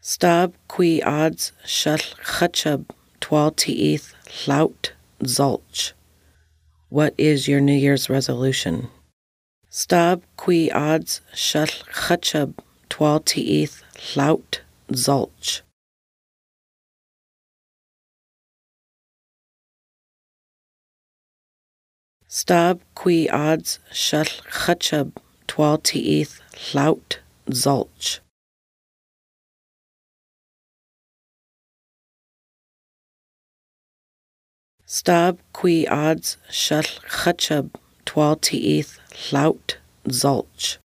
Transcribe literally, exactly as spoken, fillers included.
Stab qui odds shall chutchub twal teeth lout zulch. What is your New Year's resolution? Stab qui odds shall chutchub twal teeth lout zulch. Stab qui odds shall chutchub twal teeth lout zulch. Stab qui odds shall chutchub twal teeth lout zulch.